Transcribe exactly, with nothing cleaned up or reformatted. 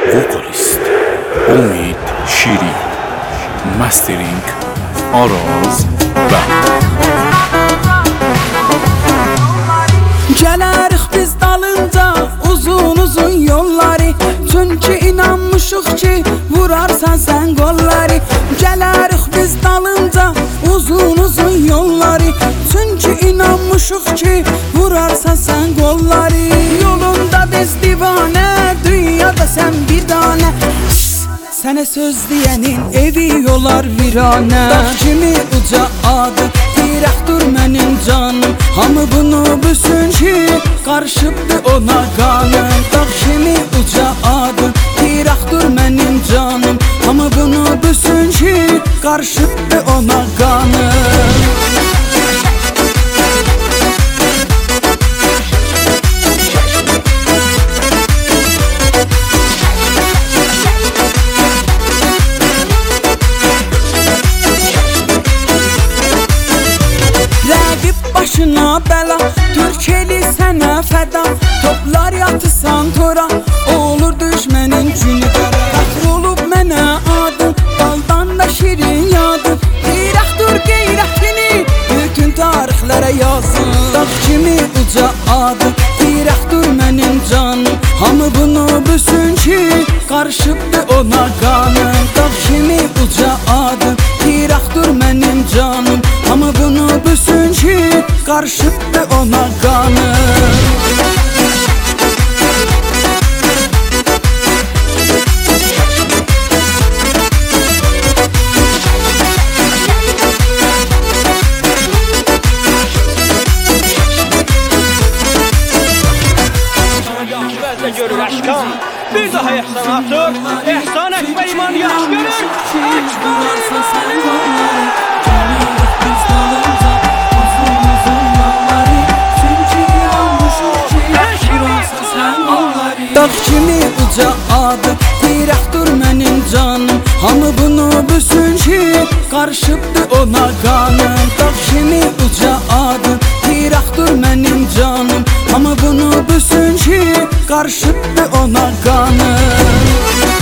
Vocalist Umid Şirin, Mastering Araz Band. Gələrik biz dalınca uzun uzun yolları, çünkü inanmışıq ki vurarsan sen qolları. Gələrik biz dalınca uzun uzun yolları, çünkü inanmışıq ki vurarsan sen qolları. Yolunda biz divane, dünyada sen bir tane. Sənə söz deyənin evi yolar virane. Dağ kimi uca adı, dirəkdur mənim canım. Hamı bunu bilsin ki qarışıbdır ona qanım. Dağ kimi uca adı, dirəkdur mənim canım. Hamı bunu bilsin ki qarışıbdır ona qanım. Başına bela, Türkeli sənə fəda. Toplar yatısan tora, olur düşmənin günü qara. Qaxr olub mənə adın, baldan da şirin yadın. Dirəkdur qeyrətini, bütün tarixlərə yazın. Dağ kimi uca adı, dirəkdur mənim canım. Hamı bunu bilsin ki qarışıbdır ona qanım. Dağ kimi uca adı, dirəkdur mənim canım. Hamı bunu bilsin ki qarışıbdır ona qanım. Görür aşkım, bir daha ehsan atır, ehsan etme iman yaş görür. Dağ kimi uca adı, dirəkdur mənim canım. Hamı bunu bilsin ki qarışıbdır ona qanım. Dağ kimi uca adı, dirəkdur mənim canım. Hamı bunu bilsin ki qarışıbdır ona qanım.